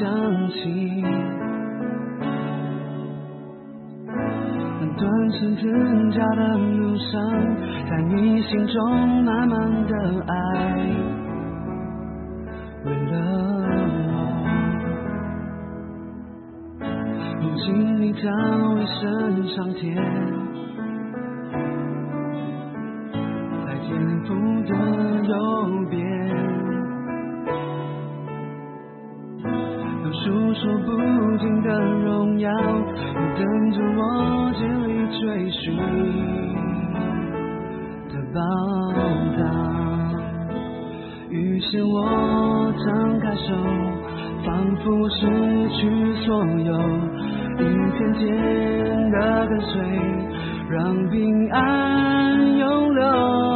想起那段十字架的路上，在你心中满满的爱，为了我，如今你早已升上天，在天父的右边，有数说不尽的荣耀，又等着我竭力追寻的宝藏。于是我张开手，仿佛失去所有，一天天的跟随，让平安永留，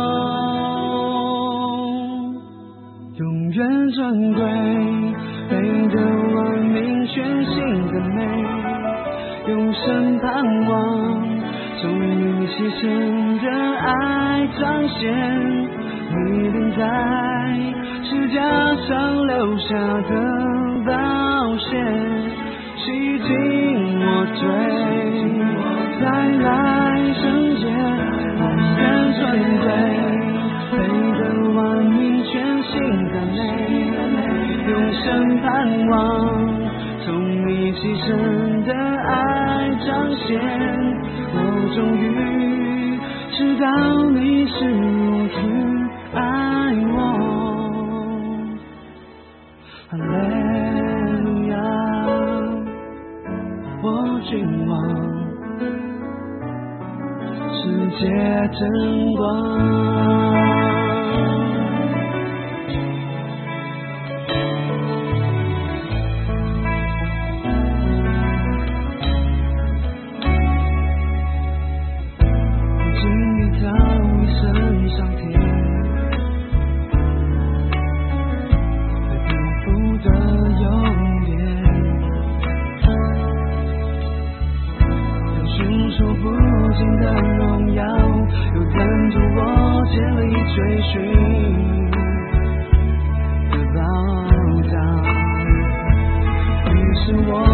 永远尊贵，配得万民全新的美，永生盼望，从你牺牲的爱彰显，你钉在十架上留下的宝血，洗净我罪，再来圣洁，永远尊贵，配得万民全新的美，永生盼望，从你牺牲的爱彰显，我终于知道你是如此爱我。哈利路亚，我君王，世界真光。说不尽的荣耀，又等着我竭力追寻的宝藏。于是我